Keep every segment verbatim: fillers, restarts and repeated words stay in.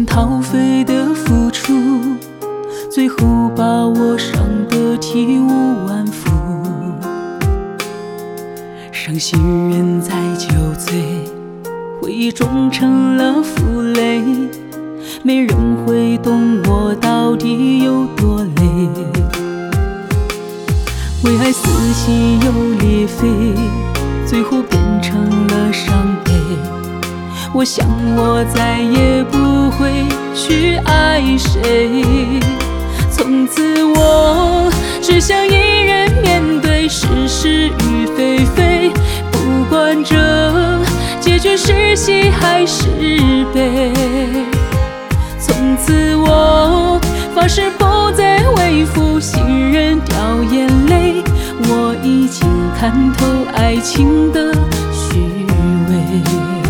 掏肺的付出，最后把我伤得体无完肤。伤心人在酒醉，回忆中成了负累，没人会懂我到底有多累。为爱撕心又裂肺，最后变成了伤悲。我想我再也不会去爱谁，从此我只想一人面对是是与非非，不管这结局是喜还是悲。从此我发誓不再为负心人掉眼泪，我已经看透爱情的虚伪。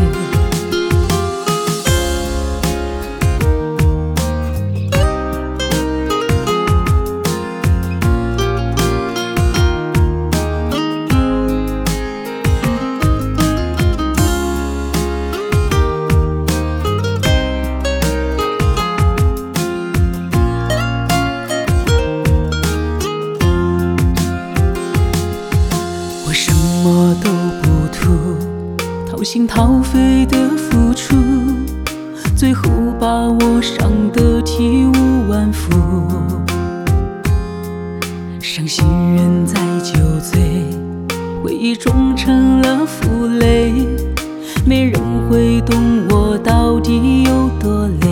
我什么都不图，掏心掏肺的付出，最后把我伤得体无完肤。伤心人在酒醉，回忆中成了负累，没人会懂我到底有多累。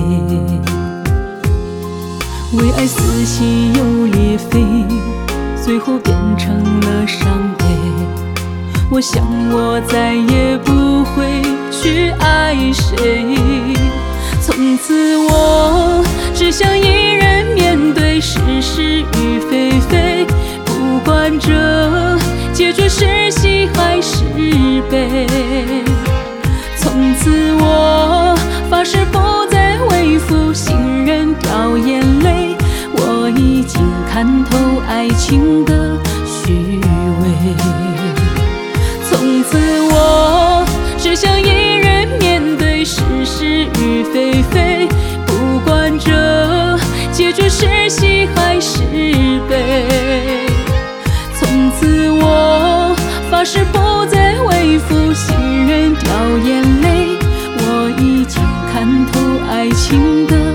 为爱撕心又裂肺，最后变成了伤悲。我想我再也不会去爱谁，从此我只想一人面对是是与非非，不管这结局是喜还是悲。从此我发誓不再为负心人掉眼泪，我已经看透爱情的虚伪。从此我只想一人面对是是与非非，不管这结局是喜还是悲。从此我发誓不再为负心人掉眼泪，我已经看透爱情的